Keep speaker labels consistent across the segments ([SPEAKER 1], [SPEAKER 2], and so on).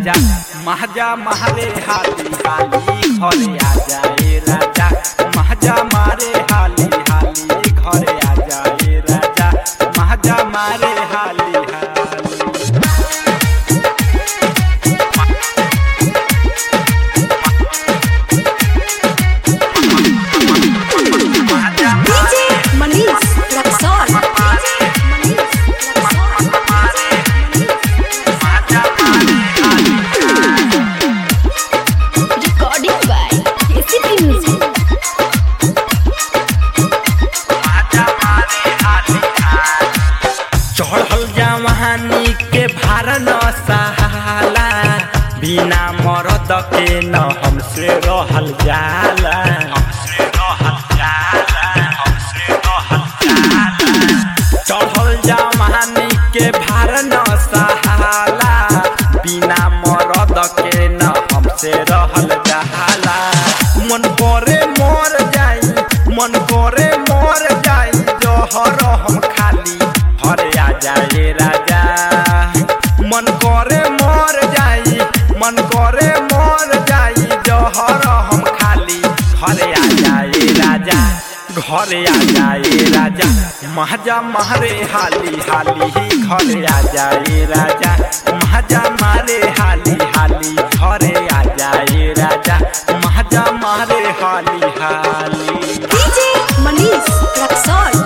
[SPEAKER 1] राजा महजा मारे हाली हाली घरे आ जाए राजा महजा मारे हाली हाली घरे आ जाए राजा महजा मारे हाली हाली। चढ़ल जवानी के भार न सहाला बिना मरद के न हमसे रहल जाला चढ़ल जवानी के भार न सहाला बिना मरद के न हमसे रहल जाला मन करे मर जाई मन करे मर जाई जहर हम खाली घरे आ जाए राजा मन करे मर जाई मन करे मर जाई जहर हम खाली घरे आ जाए राजा घरे आ जाए राजा महजा मारे हाली हाली घरे आ जाए राजा महजा मारे हाली हाली घरे आ जाए राजा महजा मारे हाली हाली।
[SPEAKER 2] डीजे मनीष रक्सौल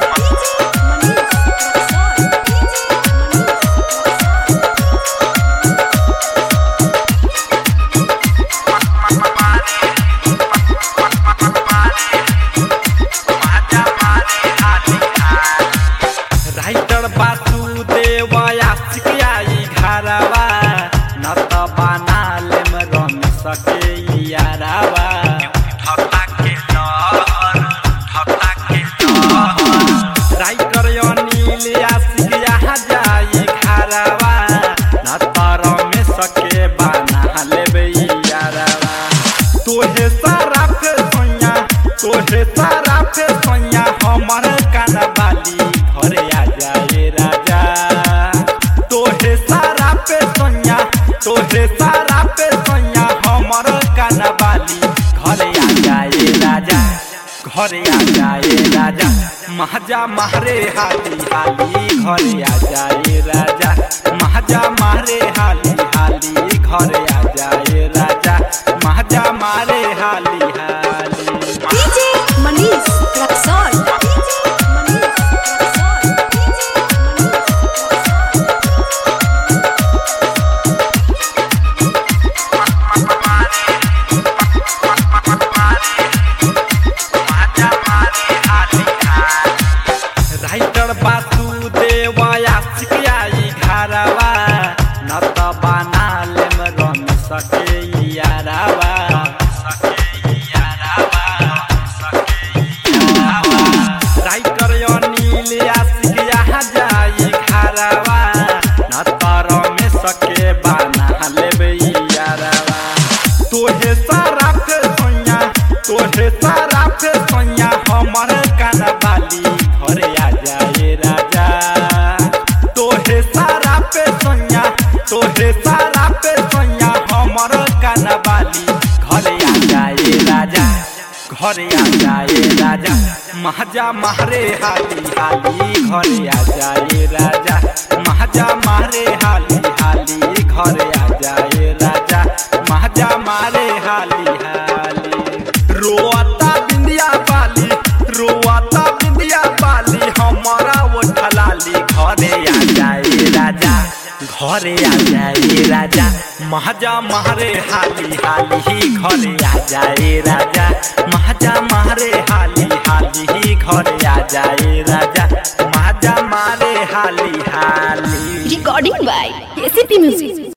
[SPEAKER 1] राइटर वासुदेव आशिक आई घरवा न त बनाल में रम सके यारावा राइटर अनिल आशिक यहाँ जाई घरवा न त रम सके बना लेबे यारावा तोहे सारा पे सोया तोहे सारा पे सोया हमर कानवाली घरे आ जाए राजा तोहे सारा पे सोया तोहे सारा पे सोया हमर कानवाली घरे आ जाए राजा घरे आ जाए राजा महजा मारे हाली हाली घरे आ जाए राजा महजा मारे हाली हाली घरे आ जाए राजा महजा मारे हाली हाली।
[SPEAKER 2] डीजे मनीष रक्सौल
[SPEAKER 1] राइटर वासुदेव आशिक आई घरवा न त बनाल में रम सके यारावा राइटर अनिल आशिक यहाँ जाई घरवा न त रम सके बना लेबे यारावा तोहे सारा पे सोया तोहे सारा पे सोया हमर कानवाली घरे आ जाए राजा तोहे सारा पे सोया तोहे सारा पे सोया हमर कानवाली घरे आ जाए राजा घरे आ जाए राजा महजा मारे हाली हाली घरे आ जाए राजा महजा मारे हाली हाली घरे आ जाए राजा महजा मारे हाली हाली। रोता बिंदिया बाली रोता बिंदिया बाली हमारा वो ठलाली घरे आ जाए राजा घरे आ जाए राजा महजा मारे हाली हाली घरे आ जाए राजा महजा मारे हाली हाली घरे आ जाए राजा महजा मारे हाली हाली।
[SPEAKER 2] Recording by KCP music.